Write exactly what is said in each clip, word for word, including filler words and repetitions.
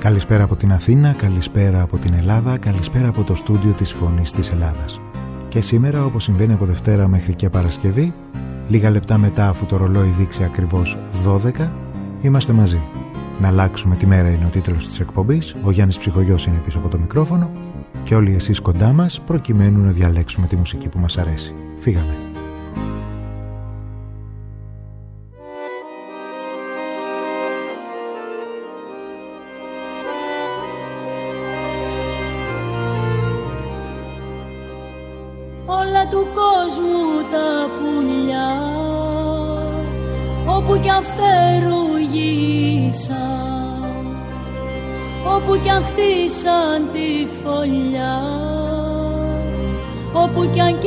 Καλησπέρα από την Αθήνα, καλησπέρα από την Ελλάδα, καλησπέρα από το στούντιο της Φωνής της Ελλάδας. Και σήμερα, όπως συμβαίνει από Δευτέρα μέχρι και Παρασκευή, λίγα λεπτά μετά αφού το ρολόι δείξει ακριβώς δώδεκα, είμαστε μαζί. Να αλλάξουμε τη μέρα είναι ο τίτλος της εκπομπής, ο Γιάννης Ψυχογιός είναι πίσω από το μικρόφωνο και όλοι εσείς κοντά μας προκειμένου να διαλέξουμε τη μουσική που μας αρέσει. Φύγαμε. Όλα του κόσμου τα πουλιά, όπου κι αν φτερουγίσαν, όπου κι αν χτίσαν τη φωλιά, όπου κι αν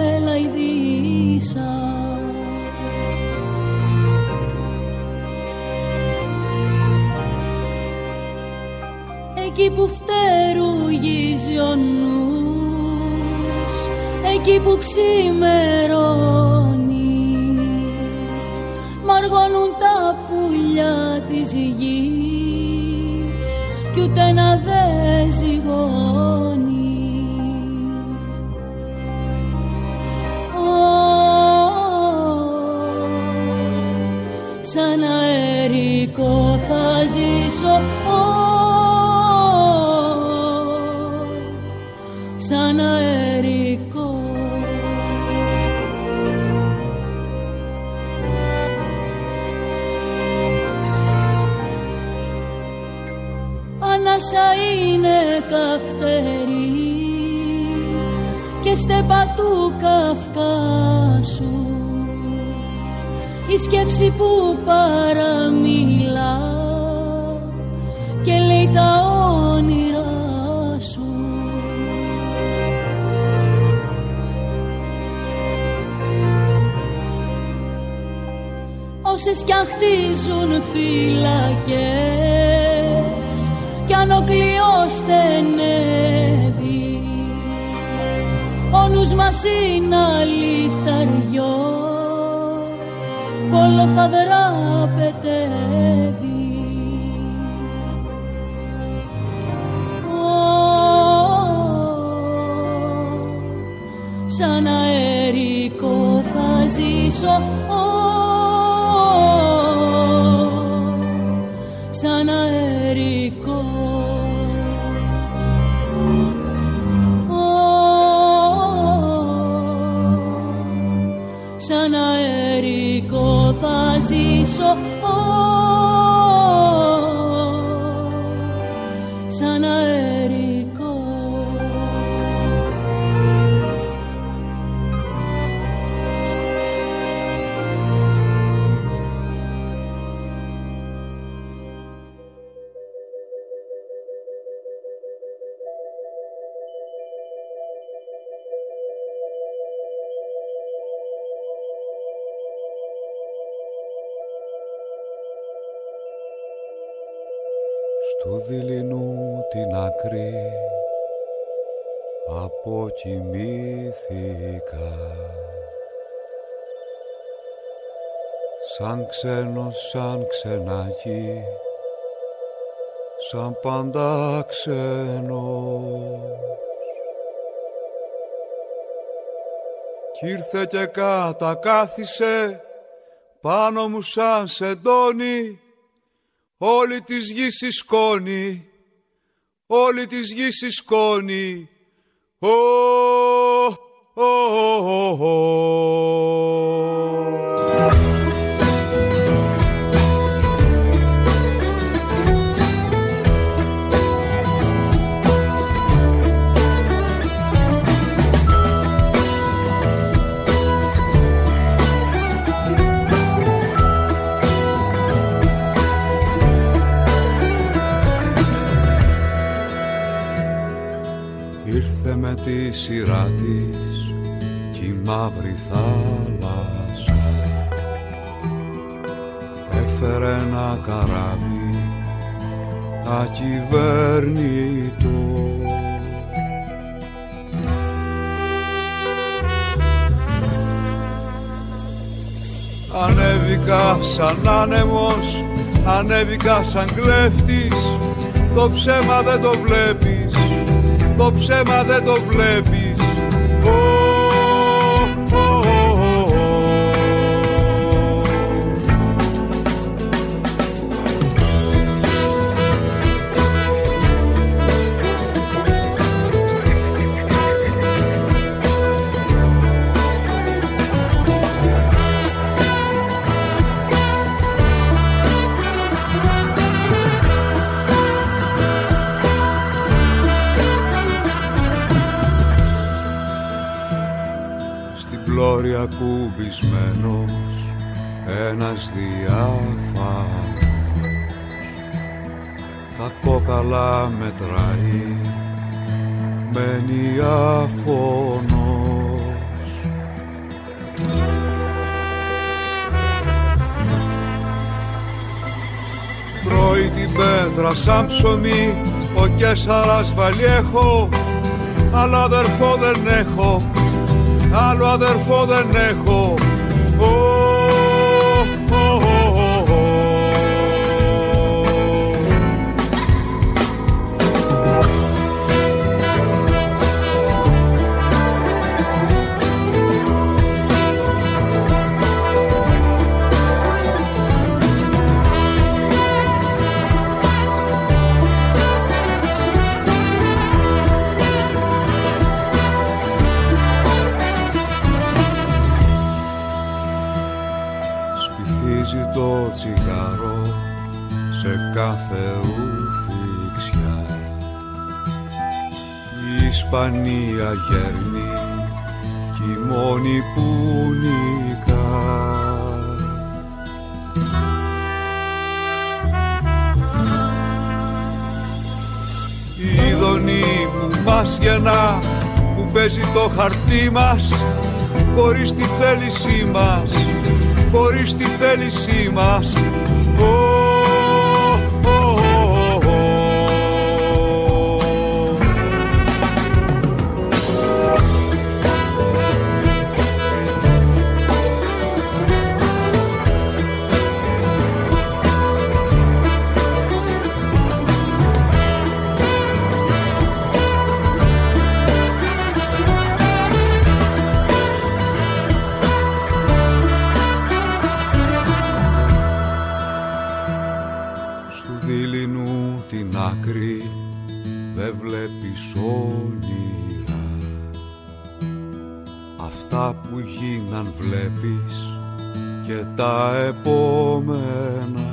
κελαϊδίσαν, εκεί που φτερουγίζει ο νους, εκεί που ξημερώνει, μαργώνουν τα πουλιά της γης κι ούτε να δε ζυγώνει. Oh, σαν αερικό θα ζήσω, oh, σαν αερικό. Ανάσα είναι καυτερή και στέπα του Καυκάσου, η σκέψη που παραμιλά και λέει τα όνειρά σου. Όσες κι αν χτίζουν φυλακές κι αν ο κλειός στενεύει, ο νους μας είναι αλυταριό, όλο θα δραπετεύει. Oh, σαν αερικό θα ζήσω, oh, σαν αερικό. Σαν αερικό θα ζήσω, oh, σαν αερικό. Του δειλινού την άκρη αποκοιμήθηκα, σαν ξένος, σαν ξενάκι, σαν πάντα ξένος. Κι ήρθε και κατακάθισε πάνω μου σαν σεντόνι, όλη της γης η σκόνη, όλη της γης η σκόνη. Oh, oh, oh, oh. Ήρθε με τη σειρά της κι η μαύρη θάλασσα, έφερε ένα καράβι ακυβέρνητο. Ανέβηκα σαν άνεμος ανέβηκα σαν κλέφτης. Το ψέμα δεν το βλέπεις, το ψέμα δεν το βλέπεις. Πλώρια κουμπισμένος ένας διάφανος, τα κόκαλα μετράει, μένει αφωνός. Τρώει την πέτρα σαν ψωμί ο Κέσαρας Βαλιέχο, άλλο αδερφό δεν έχω, άλλο αδερφό δεν έχω. Oh, oh, oh, oh. Το τσιγάρο σε κάθε ουφιξιά, η Ισπανία γέρνει κι η μόνη που νικά. Η ειδονή που μας γεννά, που παίζει το χαρτί μας, χωρίς τη θέλησή μας, χωρίς τη θέλησή μας. Oh, oh, oh, oh. Δεν βλέπεις όνειρα, αυτά που γίναν βλέπεις και τα επόμενα.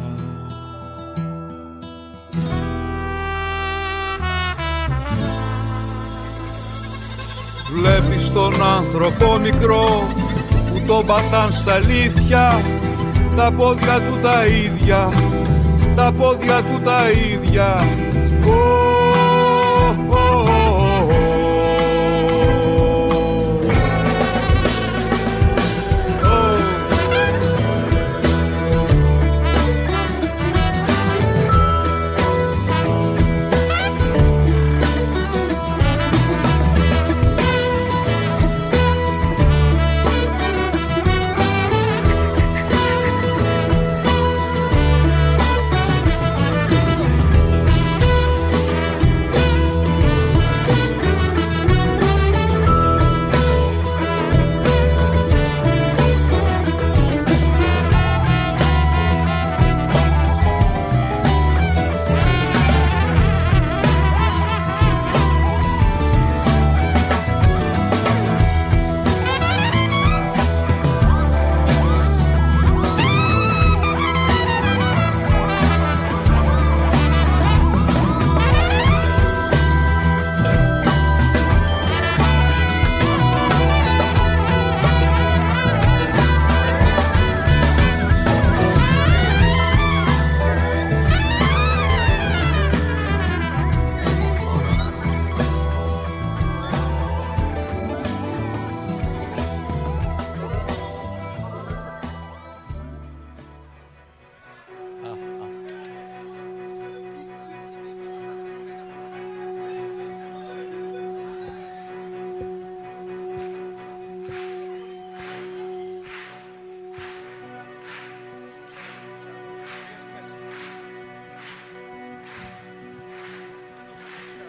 Βλέπεις τον άνθρωπο μικρό που τον πατάν στα αλήθεια, τα πόδια του τα ίδια, τα πόδια του τα ίδια.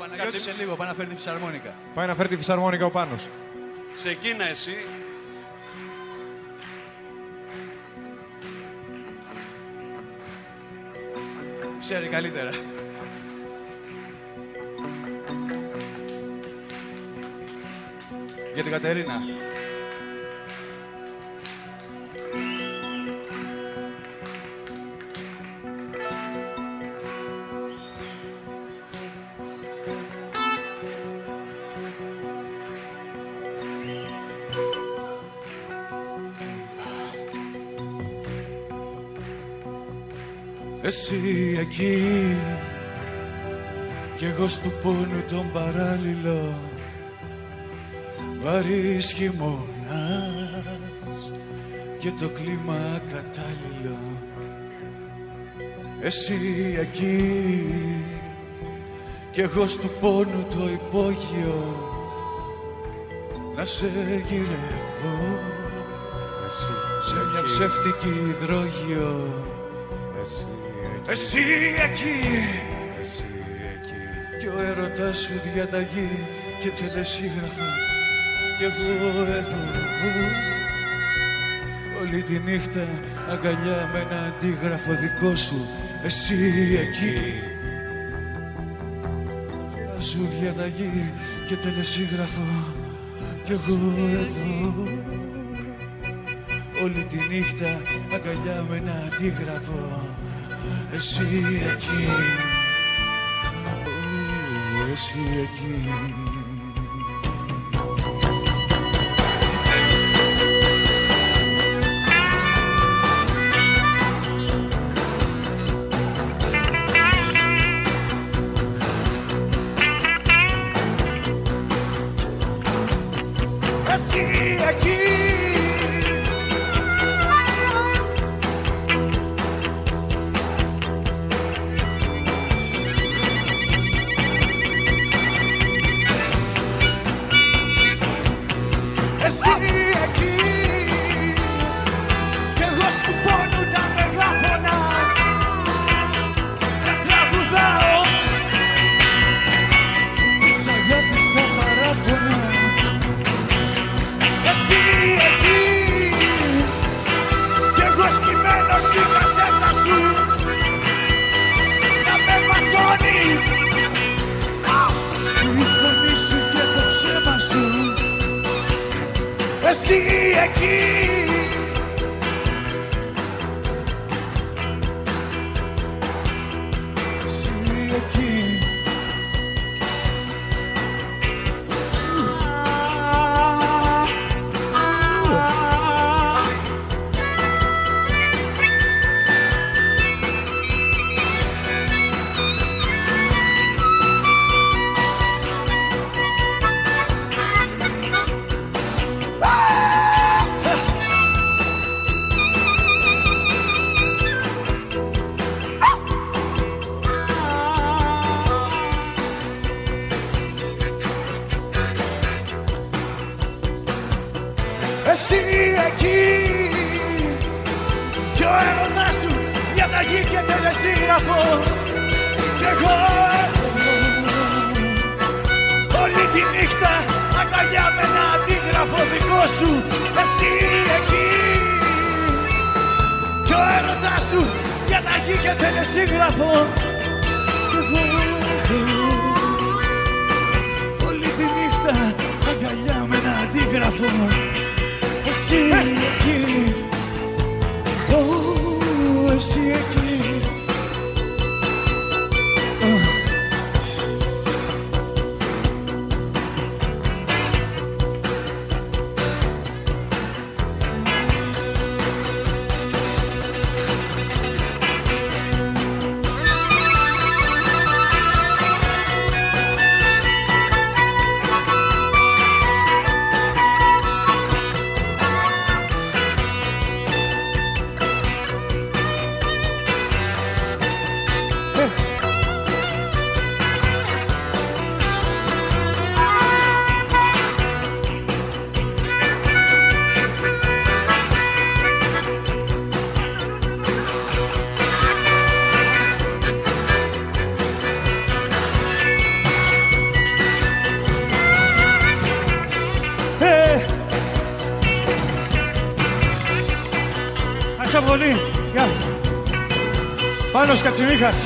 Κάτσε σε λίγο, πάει να φέρει τη φυσαρμόνικα. Πάει να φέρει τη φυσαρμόνικα ο Πάνος. Ξεκίνα εσύ. Ξέρει καλύτερα. Για την Κατερίνα. Εσύ εκεί κι εγώ στου πόνου τον παράλληλο, βαρύς χειμώνας και το κλίμα κατάλληλο. Εσύ εκεί κι εγώ στου πόνου το υπόγειο, να σε γυρεύω σε μια ψεύτικη υδρόγειο. Εσύ Εσύ εκεί, εσύ εκεί, κι ο έρωτας σου διαταγή και τελεσίγραφο, κι εγώ εδώ όλη τη νύχτα αγκαλιά με ένα αντίγραφο δικό σου. Εσύ εκεί, σου διαταγή και τελεσίγραφο, κι εγώ εδώ όλη τη νύχτα αγκαλιά με ένα αντίγραφο. Εσύ εκεί, ου, εσύ εκεί. Εσύ εκεί, εσύ εκεί. Εσύ εκεί κι ο έρωτας σου διαταγή και τελεσίγραφο, κι εγώ όλη τη νύχτα αγκαλιά με ένα αντίγραφο δικό σου. Εσύ εκεί κι ο έρωτας σου διαταγή και τελεσίγραφο, κι εγώ όλη τη νύχτα αγκαλιά με ένα αντίγραφο. Εσύ εκεί, oh, εσύ εκεί. Oh. πολύ. Γεια. Πάνος Κατσιμίχας.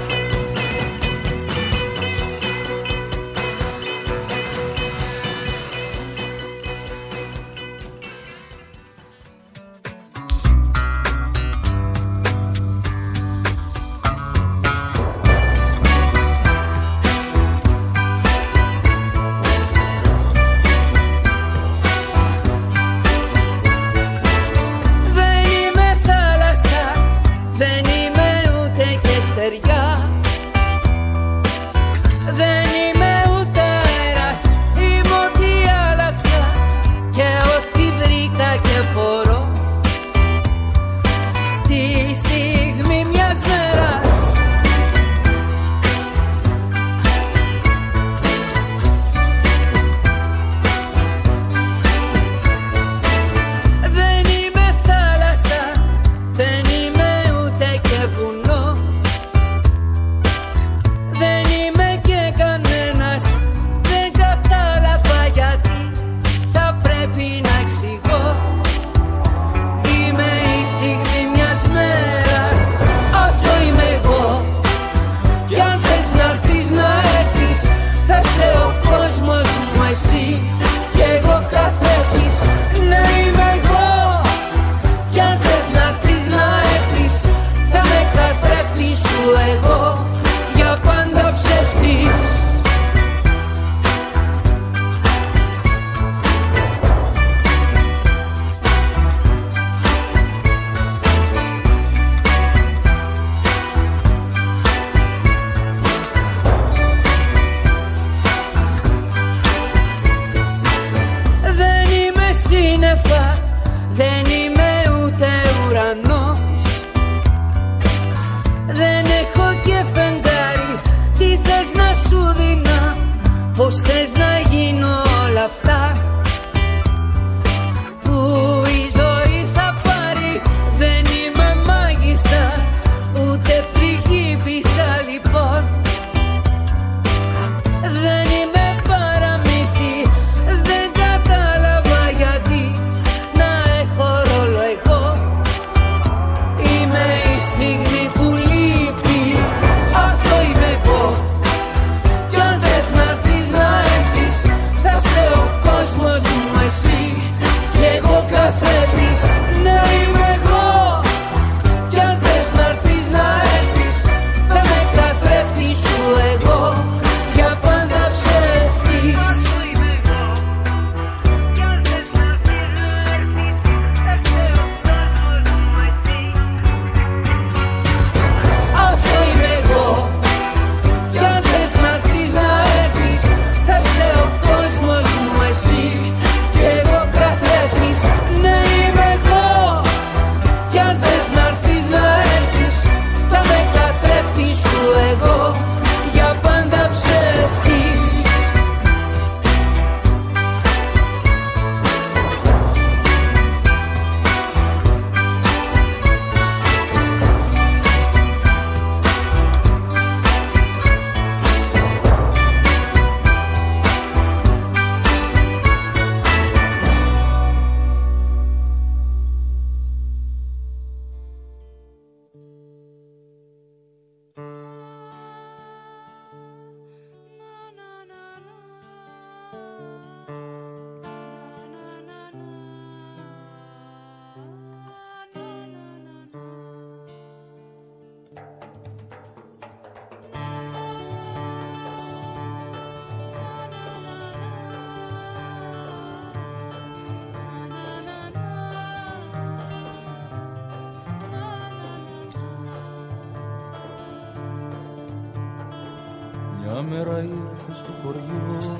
Μια μέρα ήρθε στο χωριό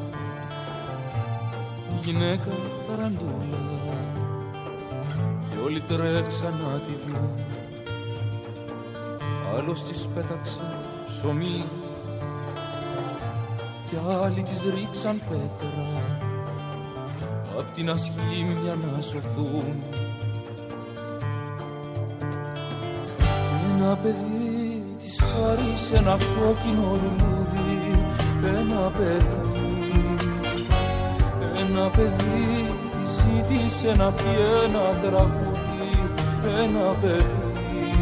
γυναίκα ταραντούλα και όλοι τρέξαν να τη δουν. Άλλος της πέταξε ψωμί κι άλλοι της ρίξαν πέτρα απ' την ασχήμια να σωθούν. Και ένα παιδί της χάρισε ένα κόκκινο λουλούδι, ένα παιδί, ένα παιδί της ζήτησε να πει ένα τραγούδι, ένα παιδί.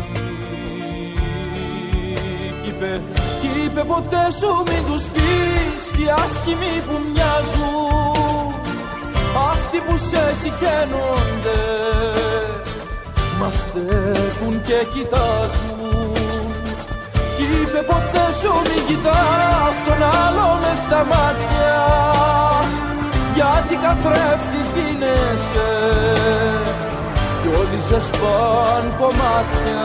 Κι είπε, κι είπε ποτέ σου μην τους πεις τι άσχημοι που μοιάζουν, αυτοί που σε συχαίνονται μας στέκουν και κοιτάζουν. Κι είπε ποτέ σου μην κοιτάς τον άλλο μες στα μάτια, γιατί καθρέφτης γίνεσαι κι όλοι σε σπάν κομμάτια.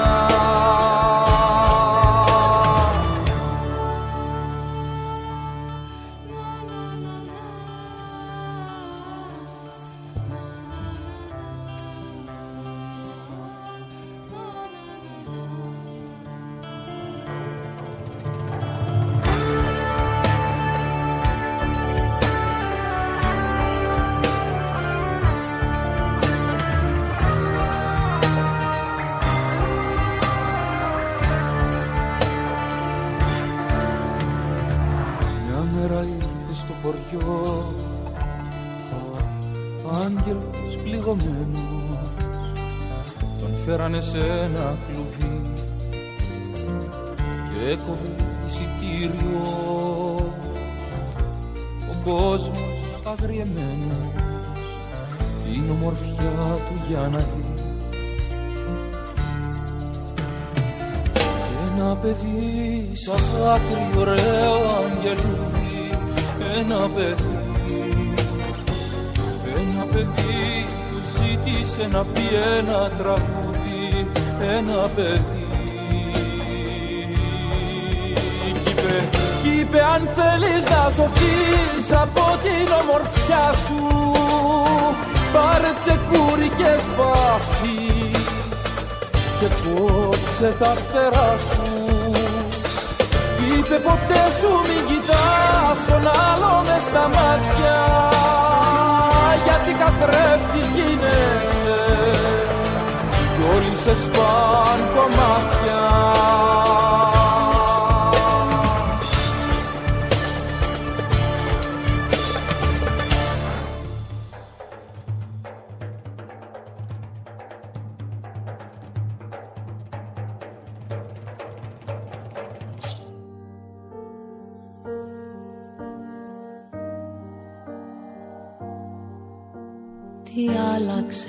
Άγγελος πληγωμένος, τον φέρανε σε ένα κλουβί και έκοβε εισιτήριο ο κόσμος αγριεμένος την ομορφιά του για να δει. Και ένα παιδί σαν δάκρυ ωραίο αγγελούδι, ένα παιδί, ένα παιδί του ζήτησε να πει ένα τραγούδι, ένα παιδί. Κι είπε, κι είπε αν θέλεις να σωθείς από την ομορφιά σου, πάρε τσεκούρι και σπαθί και κόψε τα φτερά σου. Κι είπε ποτέ σου μην κοιτάς τον άλλο μες στα μάτια, γιατί καθρέφτης γίνεσαι κι όλοι σε σπάν κομμάτια. Τι άλλαξε,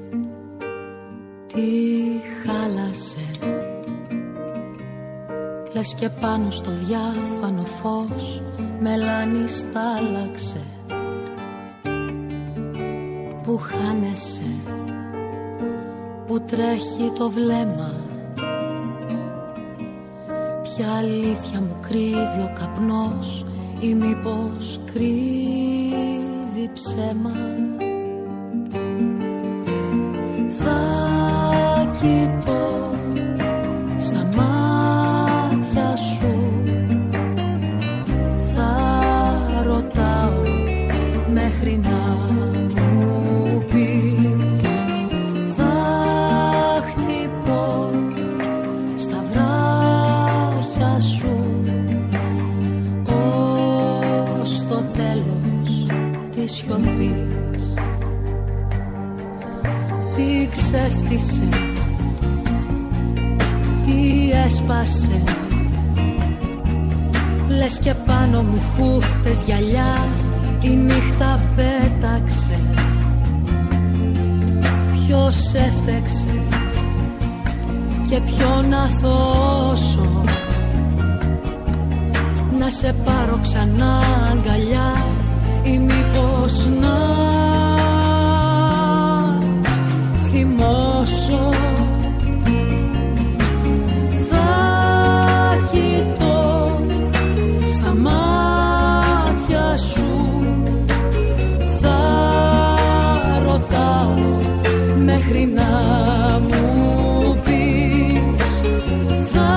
τι χάλασε, λες και πάνω στο διάφανο φως μελάνι στάλαξε. Που χάνεσαι, που τρέχει το βλέμμα, ποια αλήθεια μου κρύβει ο καπνός ή μήπως κρύβει ψέμα. Κοιτώ στα μάτια σου, θα ρωτάω μέχρι να μου πεις, θα χτυπώ στα βράχια σου ως το τέλος της σιωπής. Τι ξέφτισε, τι έσπασε, λες και πάνω μου χούφτες γυαλιά η νύχτα πέταξε. Ποιος έφτεξε και ποιον αθώσω, να σε πάρω ξανά αγκαλιά ή μήπως να θυμώσω. Μέχρι να μου πεις, θα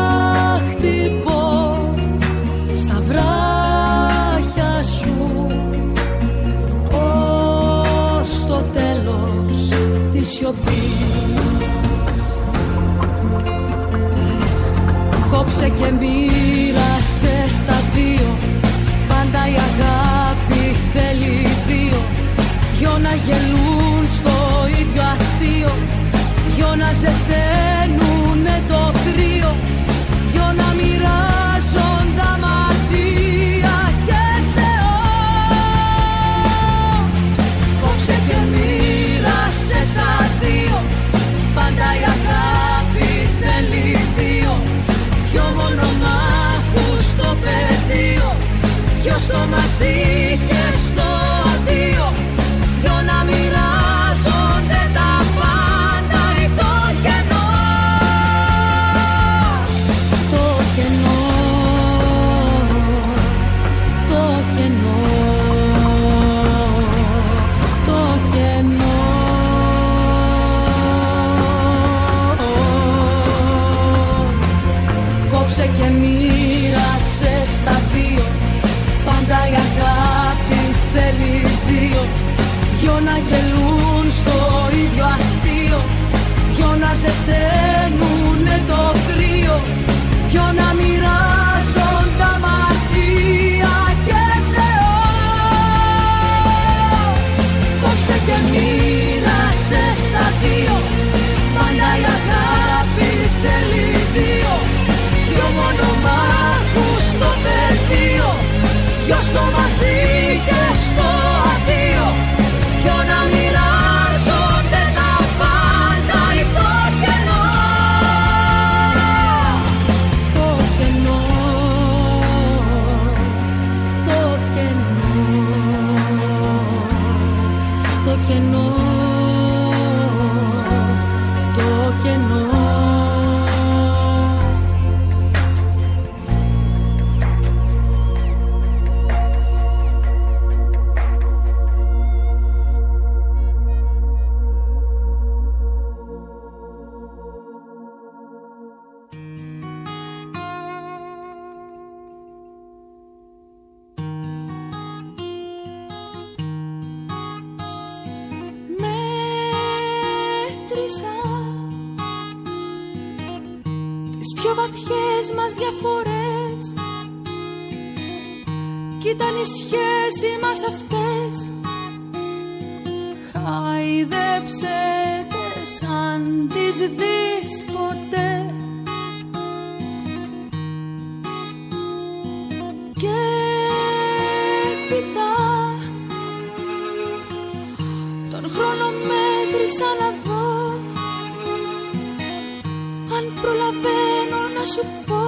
χτυπώ στα βράχια σου ως το τέλος της σιωπής. δυο στο μαζί και στο δύο, δυο να μοιράζονται τα πάντα ή το κενό. Το κενό, το κενό, το κενό. Κόψε και μοίρασε στα δύο, πάντα η αγάπη θέλει δύο, δυο να γελούν στο ίδιο αστείο, δυο να ζεσταίνουνε το κρύο, δυο να μοιράζουν τα μαρτία και Θεό. Κόψε και μοίρασε στα δύο, πάντα η αγάπη θέλει δύο, δυο μονομάχους στο πεδίο, δυο στο μαζί και στο αδείο, δυο να μοιράζονται τα πάντα ή το κενό. Το κενό, το κενό, το κενό, το κενό. Τις πιο βαθιές μας διαφορές κι ήταν η σχέση μας αυτές. Χάιδεψε τες αν τις δεις ποτέ. Και έπειτα τον χρόνο μέτρησα να δω αν προλαβαίνω να σου πω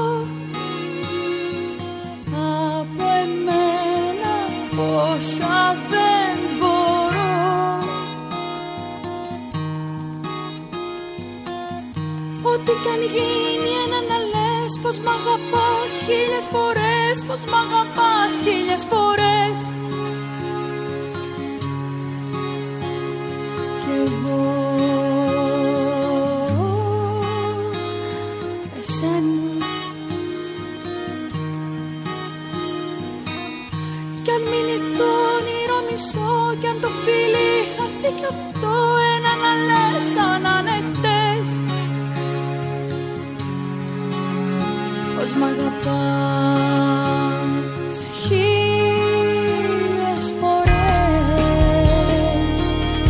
από εμένα πόσα δεν μπορώ. Ό,τι κι αν γίνει ένα να λες πως μ' αγαπάς χίλιες φορές, πως μ' αγαπάς χίλιες φορές. Κι εγώ κι αν μείνει το όνειρο μισό, κι αν το φίλι χαθεί κι αυτό, ένα να λες σαν ανεχτές πως μ' αγαπάς χίλιες φορές.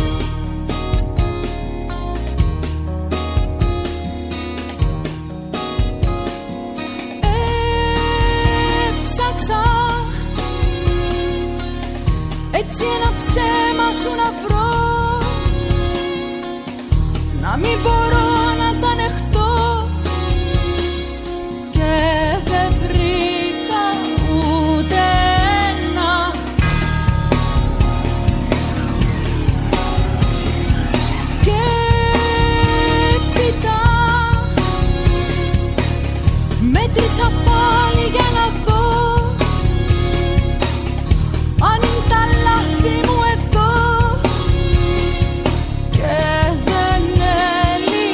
Έψαξα έτσι ένα ψέμα σου να βρω, να μην μπορώ να τα ανεχτώ, και δεν βρήκα ούτε ένα. Και έπειτα μέτρησα πάλι για να δω αν είναι τα λάθη μου εδώ, και δεν έλειπε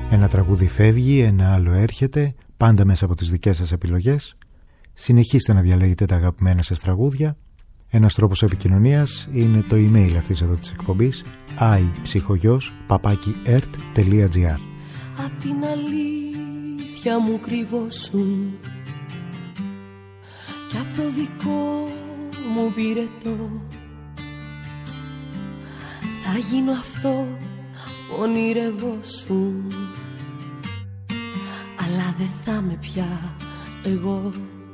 Ένα τραγούδι φεύγει, ένα άλλο έρχεται, πάντα μέσα από τις δικές σας επιλογές. Συνεχίστε να διαλέγετε τα αγαπημένα σας τραγούδια. Ένας τρόπος επικοινωνίας είναι το email αυτής εδώ της εκπομπής iψυχογιός παπάκι ερτ τελεία τζι άρ. Απ' την αλήθεια μου κρυβώσουν κι απ' το δικό μου πυρετό θα γίνω αυτό που ονειρευόσουν, αλλά δεν θα με πια εγώ.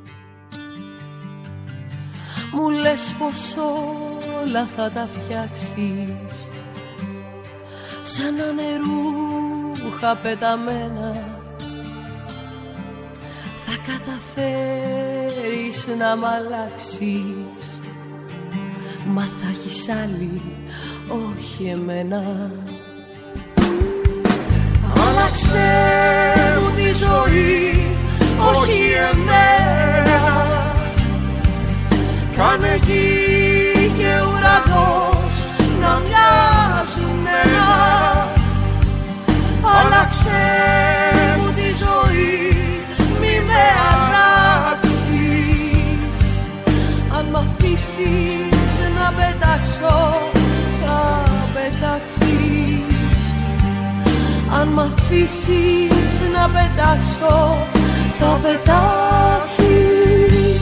Μου λες πως όλα θα τα φτιάξεις σαν να είναι ρούχα πεταμένα, θα καταφέρεις να μ' αλλάξεις, μα θα έχεις άλλη, όχι εμένα. Άλλαξε μου τη ζωή, όχι εμένα. Κάνε γη και ουρανός να μοιάζουν ένα. Άλλαξε μου τη ζωή, μη με αλλάξεις. Αν μ' αφήσεις να πετάξω, θα πετάξεις. Αν μ' αφήσεις να πετάξω, θα πετάξεις.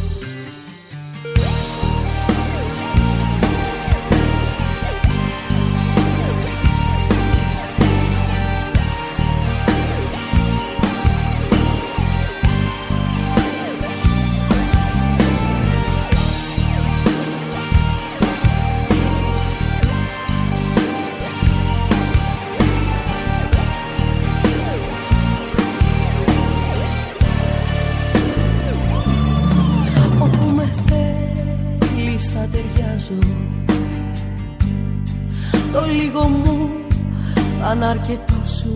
Το λίγο μου θα είναι αρκετό σου.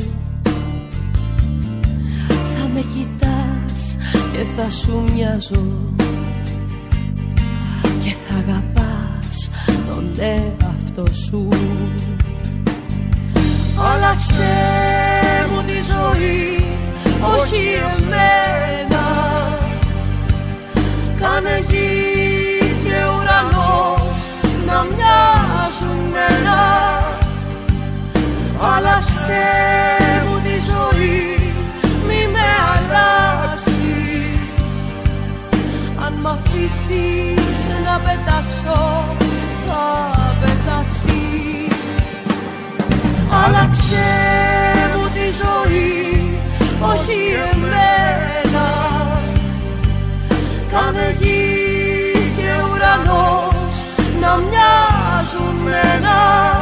Θα με κοιτάς και θα σου μοιάζω και θα αγαπάς τον εαυτό σου. Άλλαξε μου τη ζωή, όχι εμένα. Κάνε γη και ουρανός να μοιάζουν ένα. Άλλαξε μου τη ζωή, μη με αλλάξεις. Αν μ' αφήσεις να πετάξω, θα πετάξεις. Άλλαξε μου τη ζωή, όχι εμένα. Κάνε γη και ουρανός να μοιάζουν ένα.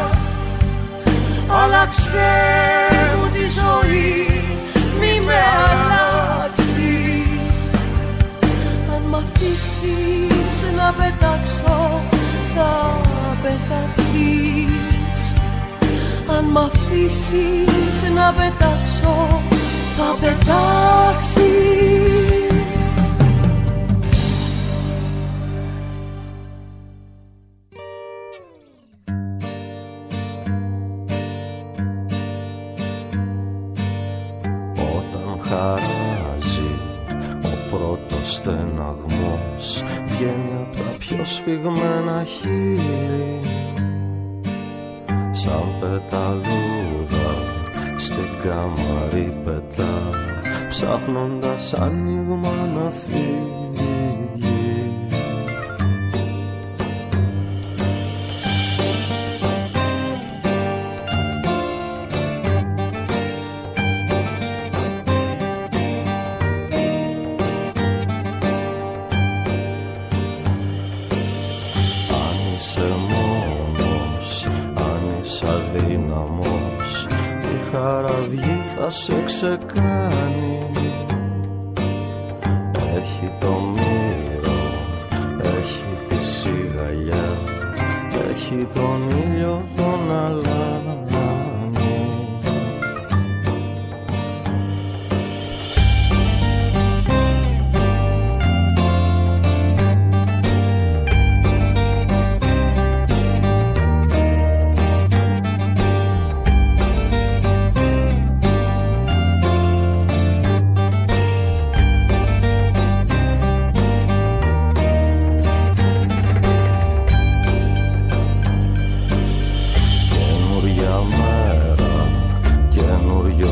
Άλλαξε μου τη ζωή, μη με αλλάξεις. Αν μ' αφήσεις να πετάξω, θα πετάξεις. Αν μ' αφήσεις να πετάξω, θα πετάξεις. Χαράζει ο πρώτος στεναγμός, βγαίνει απ' τα πιο σφιγμένα χείλη, σαν πεταλούδα στην καμαρή πετά, ψάχνοντας άνοιγμα να φύγει. Θα σε ξεκάνει. Έχει το μύρο, έχει τη σιγαλιά, έχει τον ήλιο τον αλάνι.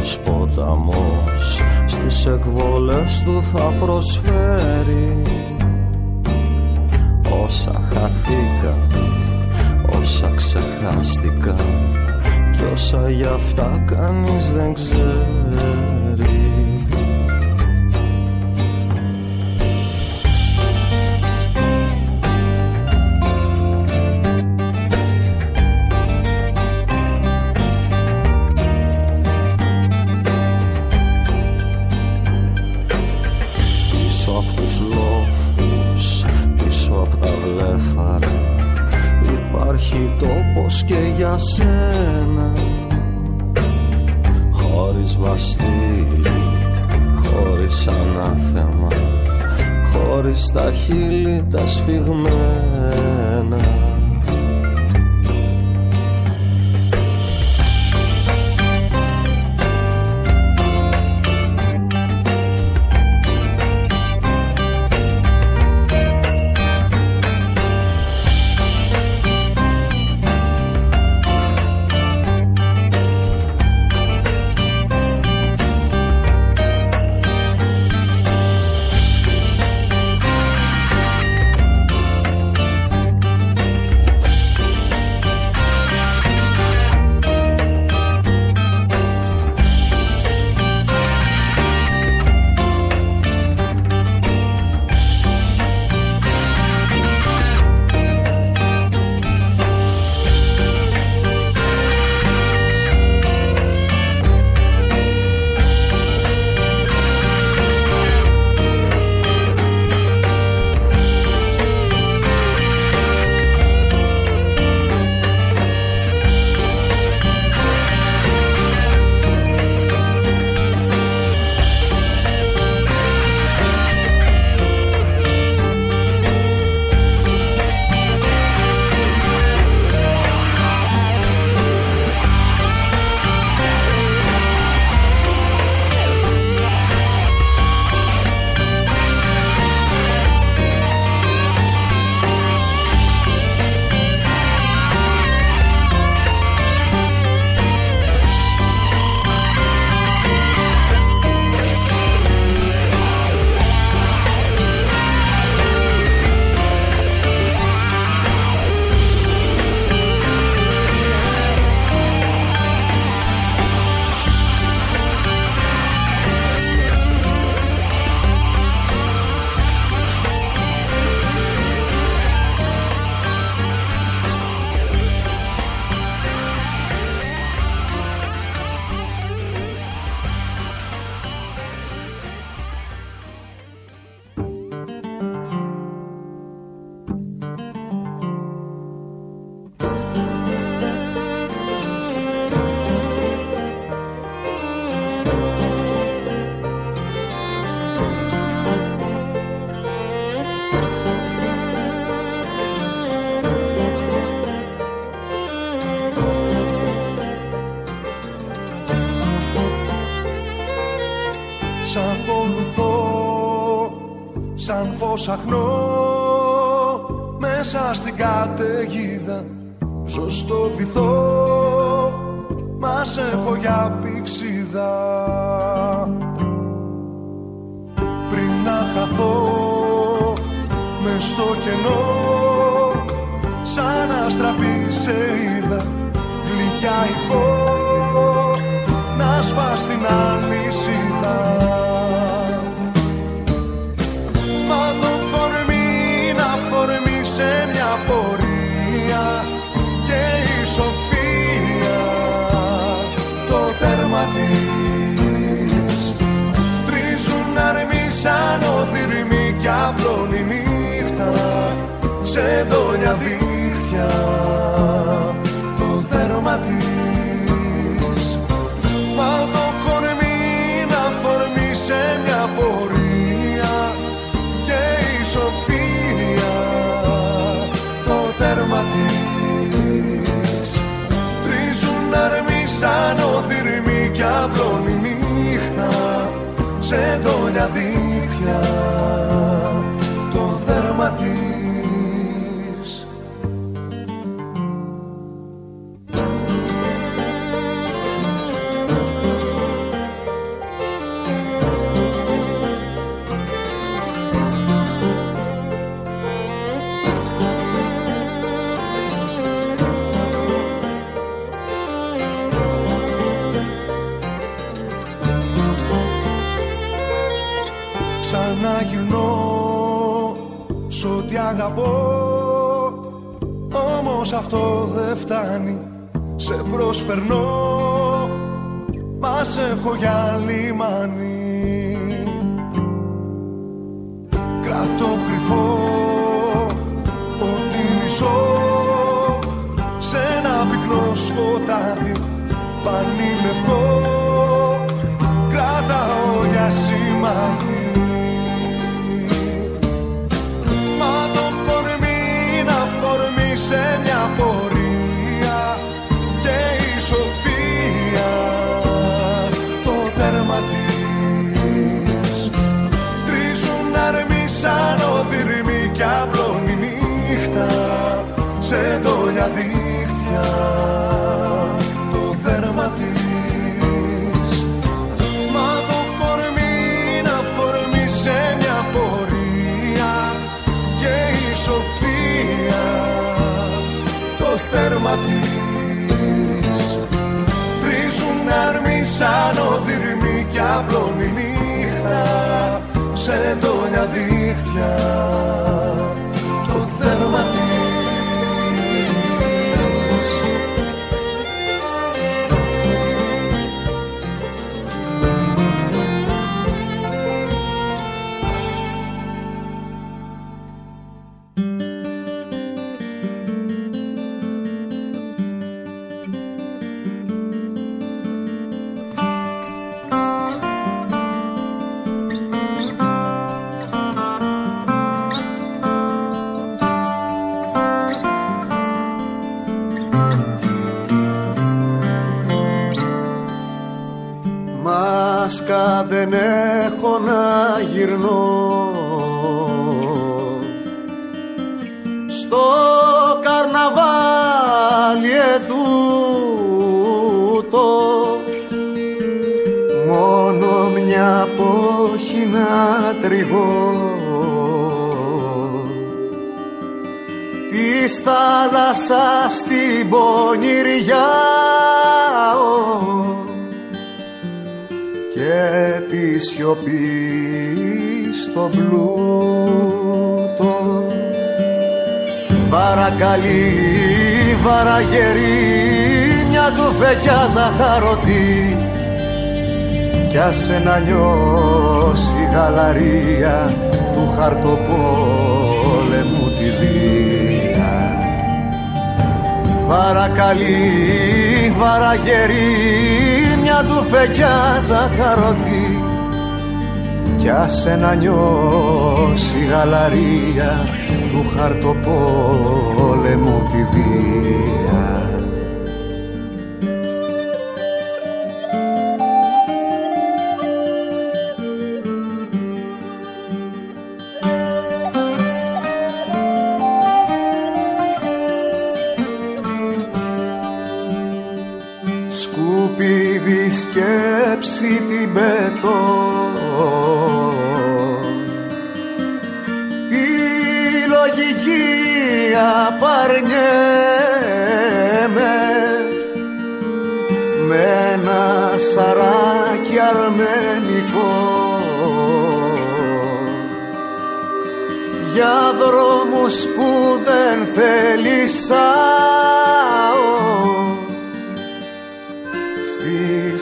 Άλλος ποταμός στις εκβολές του θα προσφέρει όσα χαθήκαν, όσα ξεχάστηκαν κι όσα γι' αυτά κανείς δεν ξέρει. Τόπος και για σένα, χωρίς βαστήρι, χωρίς ανάθεμα, χωρίς τα χείλη τα σφιγμένα. σαν φως αχνό μέσα στην καταιγίδα. Ζω στο βυθό, μας έχω για πηξίδα. Πριν να χαθώ μες στο κενό, σαν αστραπή σε είδα, γλυκιά ηχό να σπάς την αλυσίδα. Μα το κορμί να φορμεί σε μια πορεία και η σοφία το τέρμα της. Τρίζουν αρμοί σαν οδυρμοί κι απλώνει νύχτα σε ντόνια δίχτυα το δέρμα της. Μα το κορμί να φορμεί σε μια πορεία και η σοφία το τέρμα της. Τρίζουν αρμοί σαν οδυρμοί κι απλώνει νύχτα σε ντόνια δίχτυα το δέρμα της. ξαναγυρνώ σ' ό,τι αγαπώ. Όμως αυτό δεν φτάνει, σε προσπερνώ, μας έχω για λιμάνι. Κρατώ κρυφό ότι μισώ σε ένα πυκνό σκοτάδι πανιλευκό, κρατάω για σημάδι. Μα το κορμί να φορμεί σε μια πορεία και η σοφία το τέρμα της. Τρίζουν αρμοί σαν οδυρμοί κι απλώνει νύχτα σε ντόνια δίχτυα το δέρμα της. Μα το κορμί να φορμεί σε μια πορεία και η σοφία το τέρμα της. Τρίζουν αρμοί σαν οδυρμοί κι απλώνει νύχτα σε ντόνια δίχτυα το δέρμα της. Μάσκα δεν έχω να γυρνώ στο καρναβάλι ετούτο, μόνο μια πόχη να τριγώ της θάλασσας την πονηριά και τη σιωπή στο πλούτο. Βαρακαλή, βαραγερή, μια τουφεκιά ζαχαρωτή κι άσε να νιώσει γαλαρία του χαρτοπόλεμου τη βία. Βαρακαλή, βαραγερή, μια τουφεκιά ζαχαρωτή κι άσε να νιώσει γαλαρία του χαρτοπόλεμου τη βία. Σκουπίδι σκέψη την πετώ, τη λογική απαρνιέμαι με ένα σαράκι αρμενικό για δρόμους που δεν θέλησάω, στις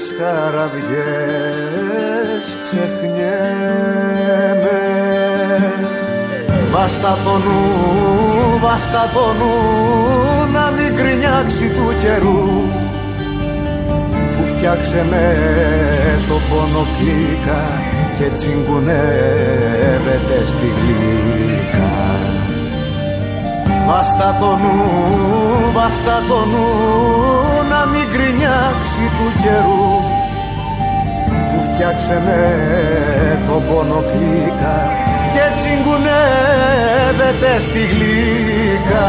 χαραδιές ξεχνιέμαι. Βάστα το νου, βάστα το νου, να μην γκρινιάξει του καιρού που φτιάξε με το πόνο κλίκα και τσιγκουνεύεται στη γλύκα. Βάστα το νου, βάστα το νου, να μην γκρινιάξει του καιρού που φτιάξε με το πόνο κλίκα και τσιγκουνεύεται στη γλύκα.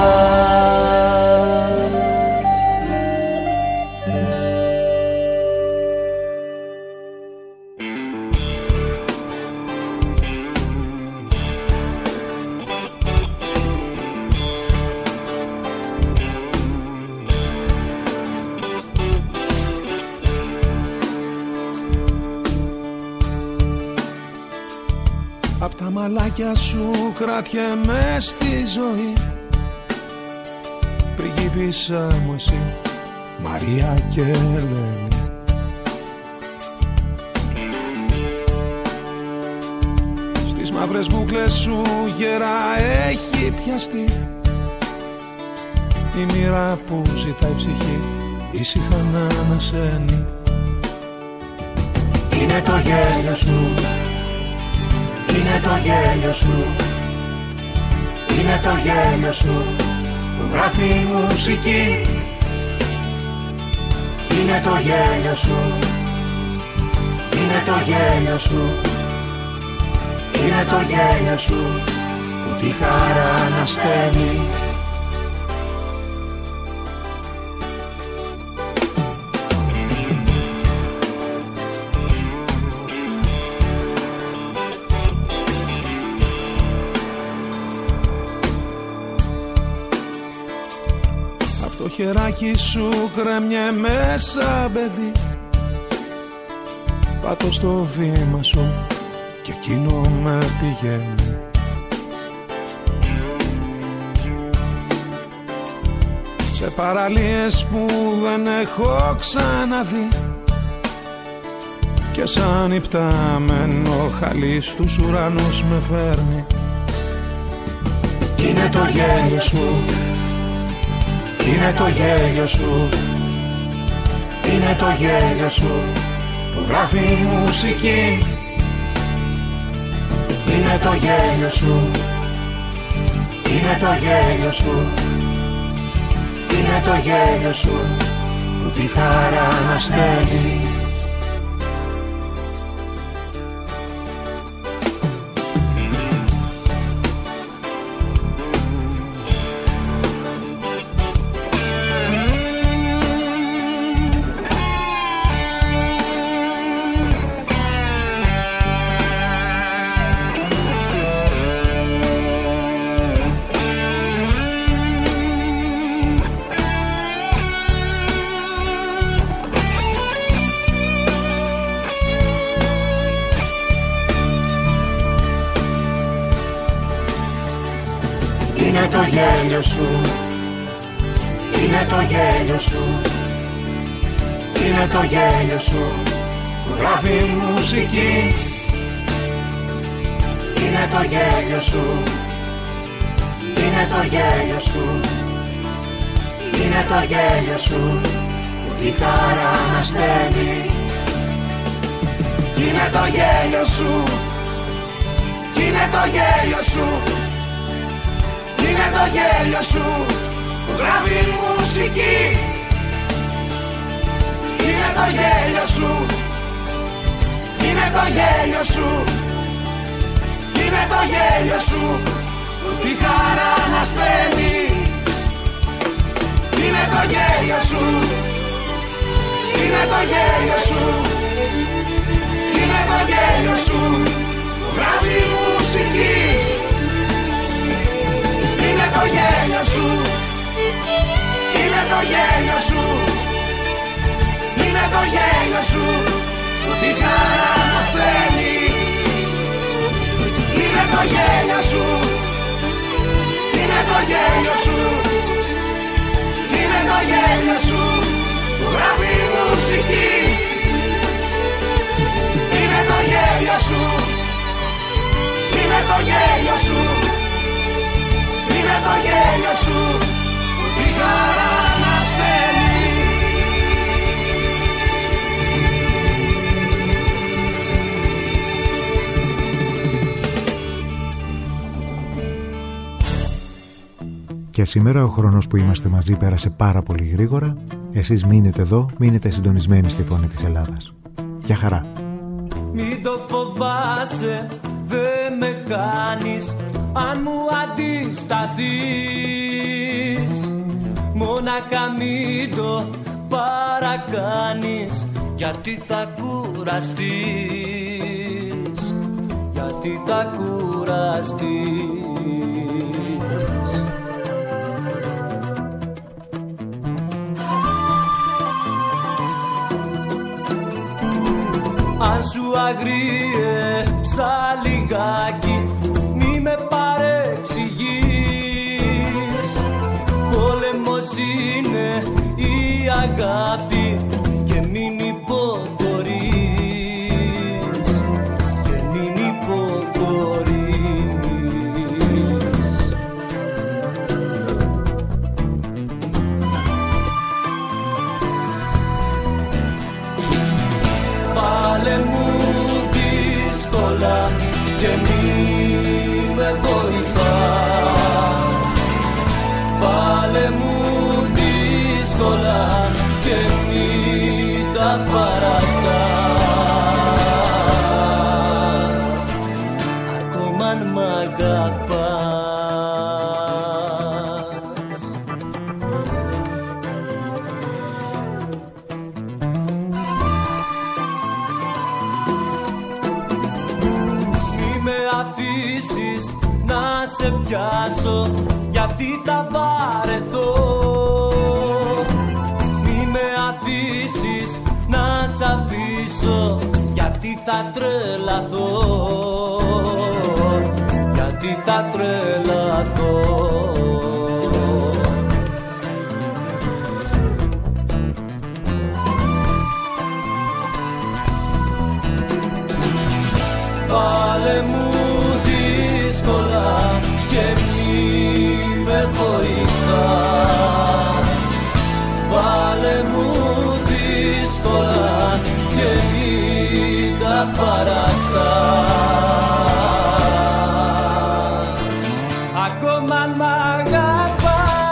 Απ' τα μαλάκια σου κρατιέμαι στη ζωή. Πριγκίπισσα μου εσύ, Μαρία και Ελένη. Στις μαύρες μπούκλες σου γερά έχει πιαστεί η μοίρα που ζητάει ψυχή ήσυχα να ανασένει. Είναι το γέλιο σου, είναι το γέλιο σου, είναι το γέλιο σου που γράφει η μουσική. Είναι το γέλιο σου, είναι το γέλιο σου, είναι το γέλιο σου που τη χαρά ανασταίνει. Το χεράκι σου κρέμνιε μέσα παιδί. Πάτω στο βήμα σου και εκείνο με πηγαίνει. Σε παραλίες που δεν έχω ξαναδεί και σαν υπτάμενο χαλί στους ουρανούς με φέρνει. Είναι το γέλιο σου, είναι το γέλιο σου, είναι το γέλιο σου που γράφει η μουσική. Είναι το γέλιο σου, είναι το γέλιο σου, είναι το γέλιο σου που τη χαρά ανασταίνει. Είναι το γέλιο σου, είναι το γέλιο σου, είναι το γέλιο σου που γράφει η μουσική. Είναι το γέλιο σου, είναι το γέλιο σου, είναι το γέλιο σου που τη χαρά ανασταίνει. Είναι το γέλιο σου, είναι το γέλιο σου, είναι το γέλιο σου που γράφει η μουσική. Είναι το γέλιο σου, είναι το γέλιο σου, είναι το γέλιο σου που τη χαρά ανασταίνει. Είναι το γέλιο σου, είναι το γέλιο σου, είναι το γέλιο σου που γράφει η μουσική. Είναι το γέλιο σου, είναι το γέλιο σου, είναι το γέλιο σου που τη χαρά ανασταίνει. Είναι το γέλιο σου, είναι το γέλιο σου, είναι το γέλιο σου που γράφει η μουσική. Είναι το γέλιο σου, είναι το γέλιο σου, είναι το γέλιο σου που τη χαρά ανασταίνει. Και σήμερα ο χρόνος που είμαστε μαζί πέρασε πάρα πολύ γρήγορα. Εσείς μείνετε εδώ, μείνετε συντονισμένοι στη Φωνή της Ελλάδας. Γεια χαρά. Μην το φοβάσαι, δεν με χάνεις αν μου αντισταθείς. Μόναχα μην το παρακάνεις, γιατί θα κουραστείς, γιατί θα κουραστείς. αν σου αγρίεψα λιγάκι, μη με παρεξηγείς. Πόλεμος είναι η αγάπη και μην υποχωρείς, και μην υποχωρείς. Πάλε μου δύσκολα και μη με βοηθάς. Πάλε μου δύσκολα και μη τα παρατάς, ακόμα αν μ' αγαπάς. Μη με αφήσεις να σε πιάσω, γιατί θα βαρεθώ. Μη με αφήσεις να σ' αφήσω, γιατί θα τρελαθώ, γιατί θα τρελαθώ. Βάλε μου δύσκολα και μη με βοηθάς. Βάλε μου δύσκολα και μη τα παρατάς, ακόμα αν μ' αγαπάς.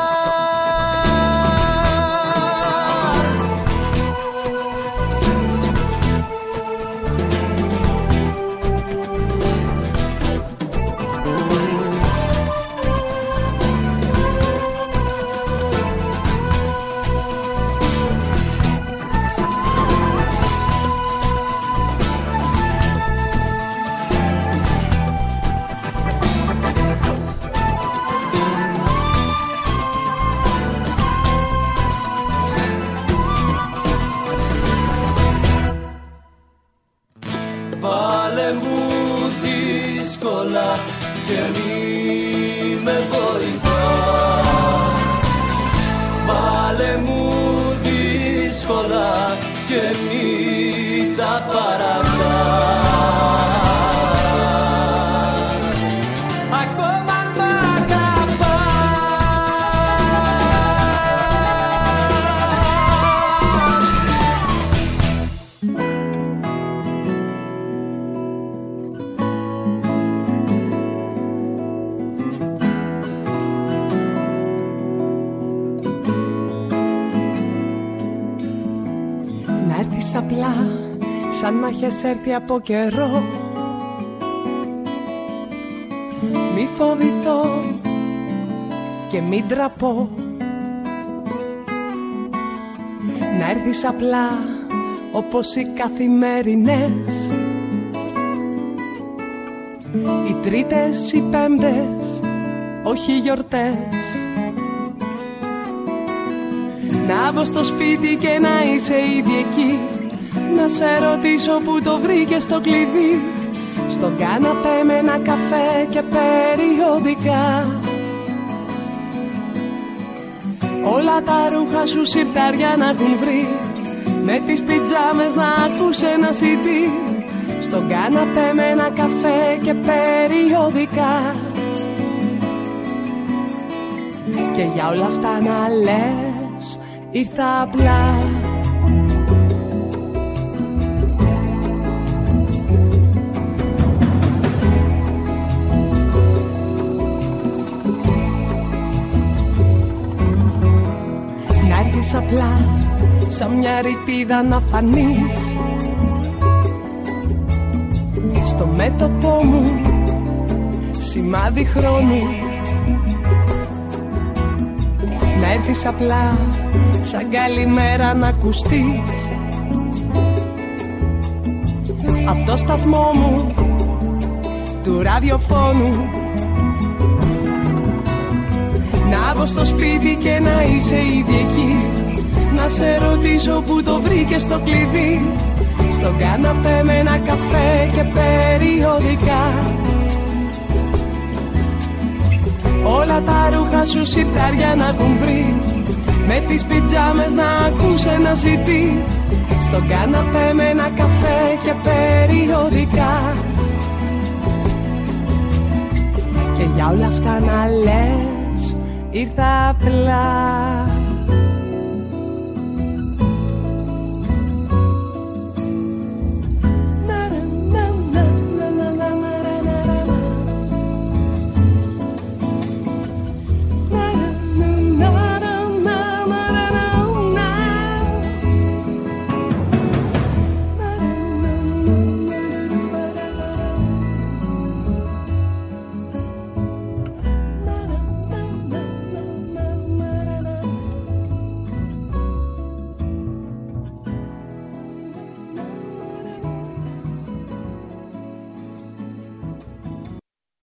Βάλε μου δύσκολα και μη με βοηθάς. Βάλε μου δύσκολα και μη τα παρατάς, ακόμα αν μ' Απλά σαν να έχεις έρθει από καιρό, μη φοβηθώ και μην τραπώ. Να έρθεις απλά όπως οι καθημερινές, οι τρίτες, οι πέμπτες, όχι γιορτές. Να βγω στο σπίτι και να είσαι ήδη εκεί, να σε ρωτήσω που το βρήκες το κλειδί. Στον κάναπέ με ένα καφέ και περιοδικά, όλα τα ρούχα σου σιρτάρια να έχουν βρει, με τις πιτζάμες να ακούς ένα σι ντι. Στον κάναπέ με ένα καφέ και περιοδικά, και για όλα αυτά να λες ήρθα απλά. Να έρθεις απλά σαν μια ρητίδα να φανείς στο μέτωπό μου, σημάδι χρόνου. Να έρθεις απλά σαν καλημέρα να ακουστείς απ' το σταθμό μου του ραδιοφώνου. Να βγω στο σπίτι και να είσαι ήδη εκεί, να σε ρωτήσω που το βρήκες το κλειδί. στον καναπέ με ένα καφέ και περιοδικά. Όλα τα ρούχα σου σιρτάρια να έχουν βρει, με τις πιτζάμες να ακούς ένα σι ντι, στον καναπέ με ένα καφέ και περιοδικά. Και για όλα αυτά να λες ήρθα απλά